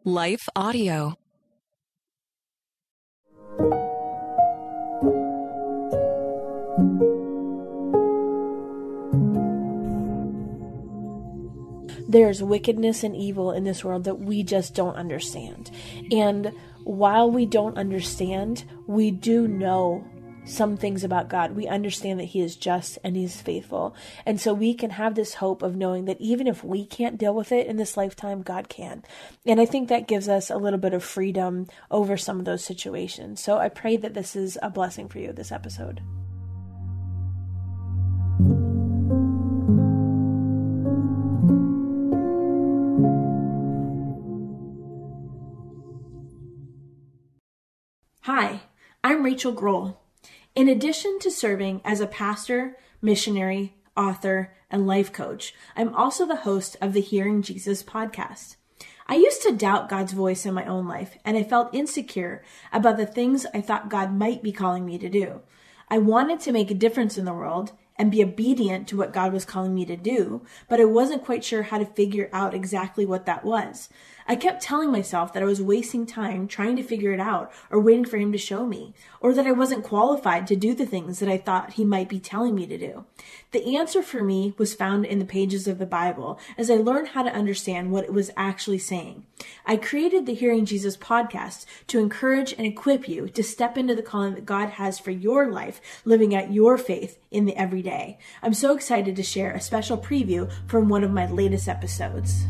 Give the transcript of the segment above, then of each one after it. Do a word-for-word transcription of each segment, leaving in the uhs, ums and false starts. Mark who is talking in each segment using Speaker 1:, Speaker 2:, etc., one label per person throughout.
Speaker 1: Life Audio.
Speaker 2: There's wickedness and evil in this world that we just don't understand. And while we don't understand, we do know some things about God. We understand that He is just and He's faithful. And so we can have this hope of knowing that even if we can't deal with it in this lifetime, God can. And I think that gives us a little bit of freedom over some of those situations. So I pray that this is a blessing for you, this episode. Hi, I'm Rachel Grohl. In addition to serving as a pastor, missionary, author, and life coach, I'm also the host of the Hearing Jesus podcast. I used to doubt God's voice in my own life, and I felt insecure about the things I thought God might be calling me to do. I wanted to make a difference in the world and be obedient to what God was calling me to do, but I wasn't quite sure how to figure out exactly what that was. I kept telling myself that I was wasting time trying to figure it out or waiting for Him to show me, or that I wasn't qualified to do the things that I thought He might be telling me to do. The answer for me was found in the pages of the Bible as I learned how to understand what it was actually saying. I created the Hearing Jesus podcast to encourage and equip you to step into the calling that God has for your life, living out your faith in the everyday. I'm so excited to share a special preview from one of my latest episodes.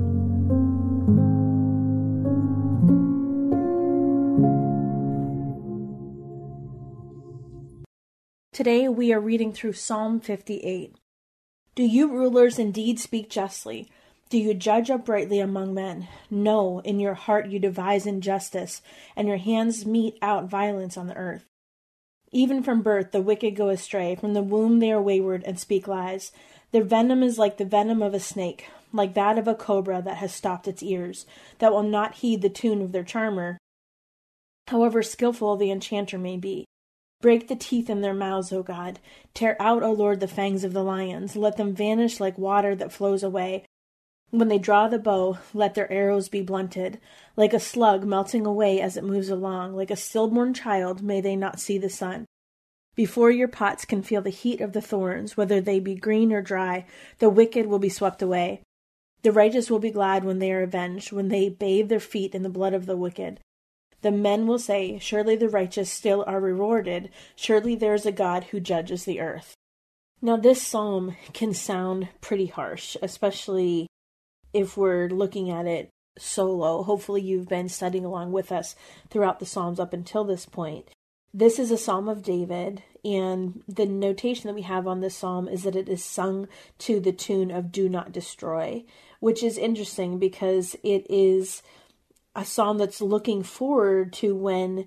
Speaker 2: Today we are reading through Psalm fifty-eight. Do you rulers indeed speak justly? Do you judge uprightly among men? No, in your heart you devise injustice, and your hands mete out violence on the earth. Even from birth the wicked go astray, from the womb they are wayward and speak lies. Their venom is like the venom of a snake, like that of a cobra that has stopped its ears, that will not heed the tune of their charmer, however skillful the enchanter may be. Break the teeth in their mouths, O God. Tear out, O Lord, the fangs of the lions. Let them vanish like water that flows away. When they draw the bow, let their arrows be blunted. Like a slug melting away as it moves along, like a stillborn child, may they not see the sun. Before your pots can feel the heat of the thorns, whether they be green or dry, the wicked will be swept away. The righteous will be glad when they are avenged, when they bathe their feet in the blood of the wicked. The men will say, surely the righteous still are rewarded. Surely there is a God who judges the earth. Now this psalm can sound pretty harsh, especially if we're looking at it solo. Hopefully you've been studying along with us throughout the Psalms up until this point. This is a Psalm of David, and the notation that we have on this psalm is that it is sung to the tune of Do Not Destroy, which is interesting because it is a psalm that's looking forward to when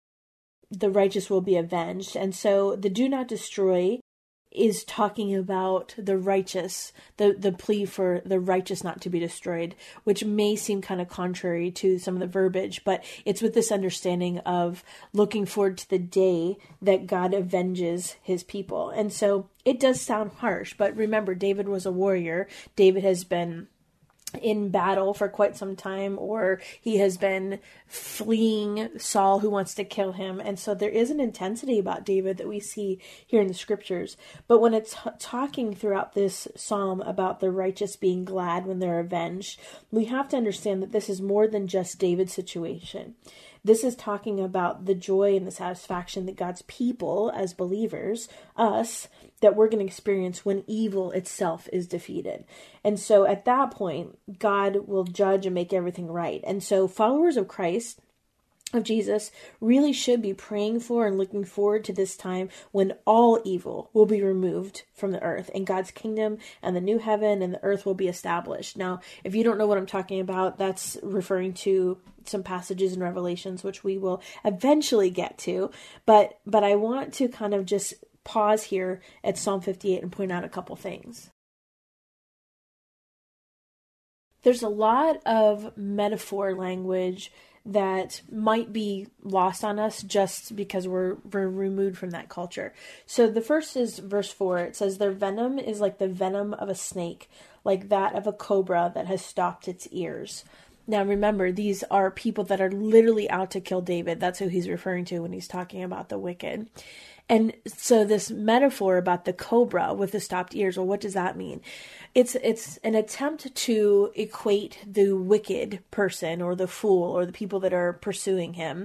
Speaker 2: the righteous will be avenged. And so the Do Not Destroy is talking about the righteous, the, the plea for the righteous not to be destroyed, which may seem kind of contrary to some of the verbiage, but it's with this understanding of looking forward to the day that God avenges His people. And so it does sound harsh, but remember, David was a warrior. David has been in battle for quite some time, or he has been fleeing Saul who wants to kill him. And so there is an intensity about David that we see here in the scriptures. But when it's talking throughout this psalm about the righteous being glad when they're avenged, we have to understand that this is more than just David's situation. This is talking about the joy and the satisfaction that God's people, as believers, us, that we're going to experience when evil itself is defeated. And so at that point, God will judge and make everything right. And so followers of Christ, of Jesus, really should be praying for and looking forward to this time when all evil will be removed from the earth and God's kingdom and the new heaven and the earth will be established. Now, if you don't know what I'm talking about, that's referring to some passages in Revelations, which we will eventually get to. But, but I want to kind of just pause here at Psalm fifty-eight and point out a couple things. There's a lot of metaphor language that might be lost on us just because we're, we're removed from that culture. So the first is verse four. It says, their venom is like the venom of a snake, like that of a cobra that has stopped its ears. Now remember, these are people that are literally out to kill David. That's who he's referring to when he's talking about the wicked. And so this metaphor about the cobra with the stopped ears, well, what does that mean? It's it's an attempt to equate the wicked person or the fool or the people that are pursuing him,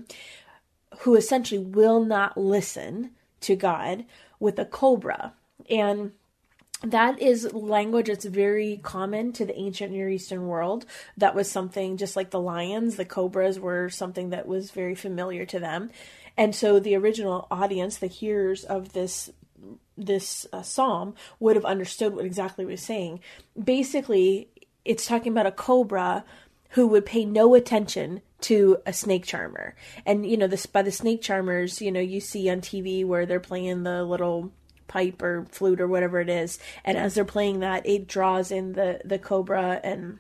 Speaker 2: who essentially will not listen to God, with a cobra. And that is language that's very common to the ancient Near Eastern world. That was something, just like the lions, the cobras were something that was very familiar to them. And so the original audience, the hearers of this this uh, psalm, would have understood what exactly it was saying. Basically, it's talking about a cobra who would pay no attention to a snake charmer. And, you know, this by the snake charmers, you know, you see on T V where they're playing the little pipe or flute or whatever it is, and as they're playing that, it draws in the the cobra, and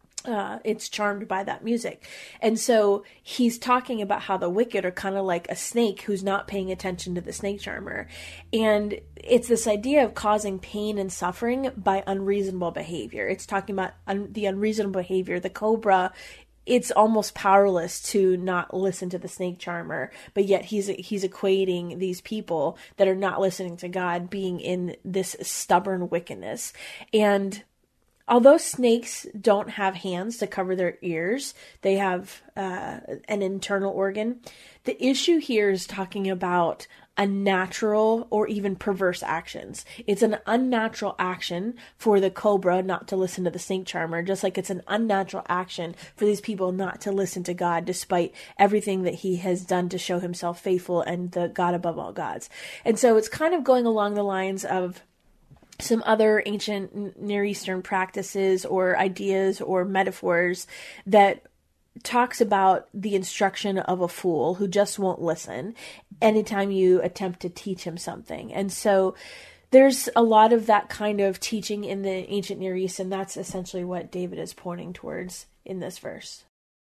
Speaker 2: uh it's charmed by that music. And so he's talking about how the wicked are kind of like a snake who's not paying attention to the snake charmer, and it's this idea of causing pain and suffering by unreasonable behavior. It's talking about un- the unreasonable behavior. The cobra, it's almost powerless to not listen to the snake charmer, but yet he's he's equating these people that are not listening to God being in this stubborn wickedness. And although snakes don't have hands to cover their ears, they have uh, an internal organ. The issue here is talking about unnatural or even perverse actions. It's an unnatural action for the cobra not to listen to the snake charmer, just like it's an unnatural action for these people not to listen to God, despite everything that he has done to show himself faithful and the God above all gods. And so it's kind of going along the lines of some other ancient Near Eastern practices or ideas or metaphors that talks about the instruction of a fool who just won't listen anytime you attempt to teach him something. And so there's a lot of that kind of teaching in the ancient Near East, and that's essentially what David is pointing towards in this verse.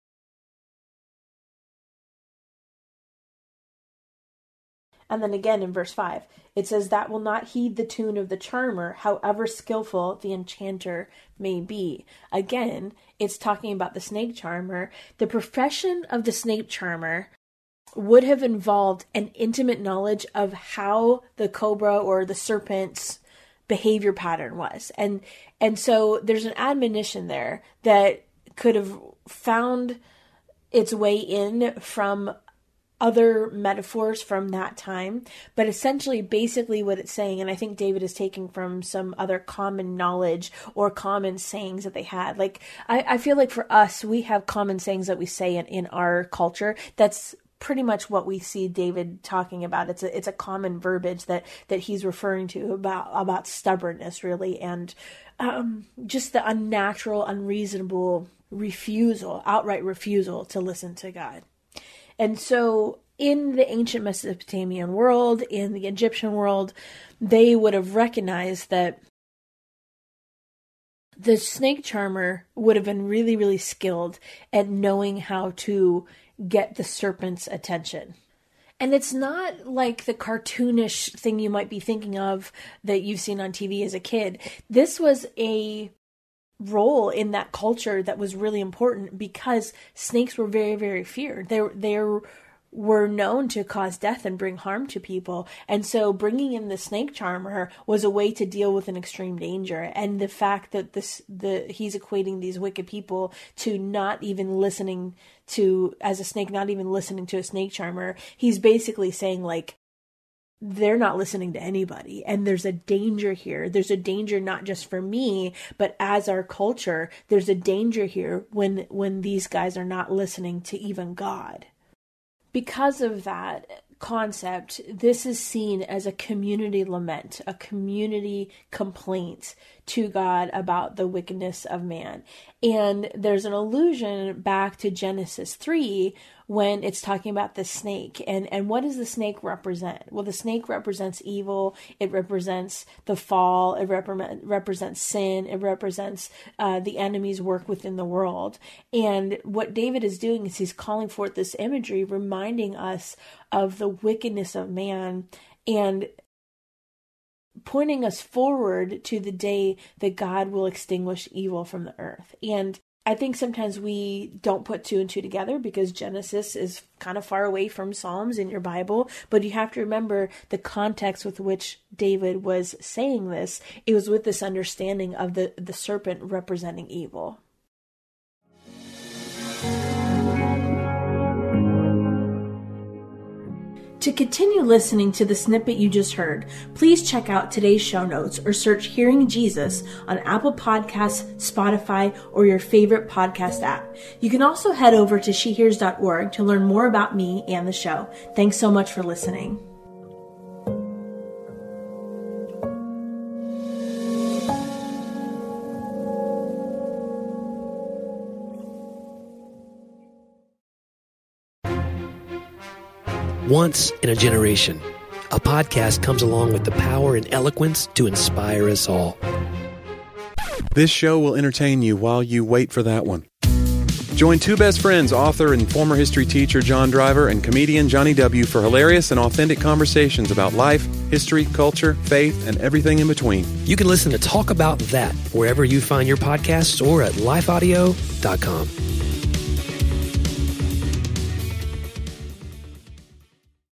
Speaker 2: And then again in verse five, it says, that will not heed the tune of the charmer, however skillful the enchanter may be. Again, it's talking about the snake charmer. The profession of the snake charmer would have involved an intimate knowledge of how the cobra or the serpent's behavior pattern was. And, and so there's an admonition there that could have found its way in from other metaphors from that time, but essentially basically what it's saying, and I think David is taking from some other common knowledge or common sayings that they had. Like, I, I feel like for us, we have common sayings that we say in, in our culture. That's pretty much what we see David talking about. It's a, it's a common verbiage that, that he's referring to about, about stubbornness, really, and um, just the unnatural, unreasonable refusal, outright refusal to listen to God. And so in the ancient Mesopotamian world, in the Egyptian world, they would have recognized that the snake charmer would have been really, really skilled at knowing how to get the serpent's attention. And it's not like the cartoonish thing you might be thinking of that you've seen on T V as a kid. This was a role in that culture that was really important because snakes were very, very feared. They they were known to cause death and bring harm to people. And so bringing in the snake charmer was a way to deal with an extreme danger. And the fact that this the he's equating these wicked people to not even listening to, as a snake, not even listening to a snake charmer, he's basically saying, like, they're not listening to anybody. And there's a danger here. There's a danger not just for me, but as our culture, there's a danger here when when these guys are not listening to even God. Because of that concept, this is seen as a community lament, a community complaint to God about the wickedness of man. And there's an allusion back to Genesis three when it's talking about the snake. And, and what does the snake represent? Well, the snake represents evil. It represents the fall. It rep- represents sin. It represents uh, the enemy's work within the world. And what David is doing is he's calling forth this imagery, reminding us of the wickedness of man and pointing us forward to the day that God will extinguish evil from the earth. And I think sometimes we don't put two and two together because Genesis is kind of far away from Psalms in your Bible. But you have to remember the context with which David was saying this. It was with this understanding of the, the serpent representing evil. To continue listening to the snippet you just heard, please check out today's show notes or search Hearing Jesus on Apple Podcasts, Spotify, or your favorite podcast app. You can also head over to she hears dot org to learn more about me and the show. Thanks so much for listening.
Speaker 1: Once in a generation, a podcast comes along with the power and eloquence to inspire us all.
Speaker 3: This show will entertain you while you wait for that one. Join two best friends, author and former history teacher John Driver and comedian Johnny W. for hilarious and authentic conversations about life, history, culture, faith, and everything in between.
Speaker 1: You can listen to Talk About That wherever you find your podcasts or at life audio dot com.